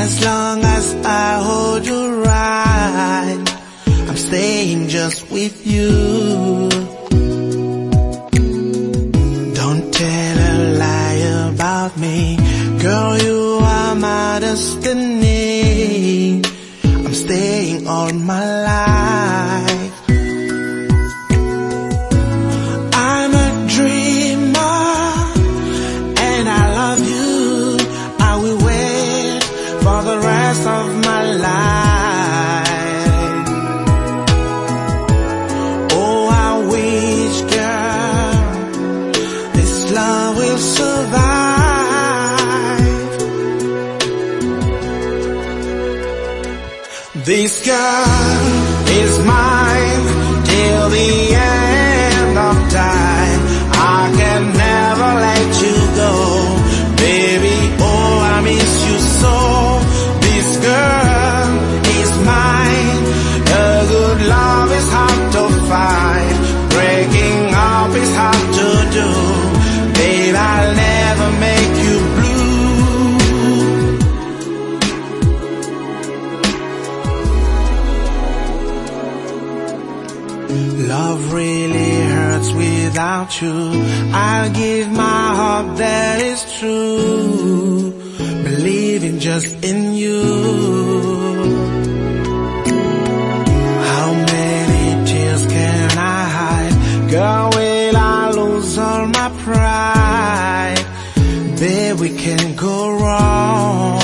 As long as I hold you right, I'm staying just with you. Don't tell a lie about me, girl, you are my destiny. I'm staying all my life. I'm a dreamer and I love you. I will wait for the rest of my life. Oh, I wish, girl, this love will survive. This girl is mine till the end of time. I can never let you go, baby. Oh, I miss you so. This girl is mine. A good love is hard to find. Breaking up is hard to do. Babe, I'll never make you blue. Love really hurts without you. I'll give my heart that is true, believing just in you. How many tears can I hide? Girl, will I lose all my pride? Babe, we can't go wrong.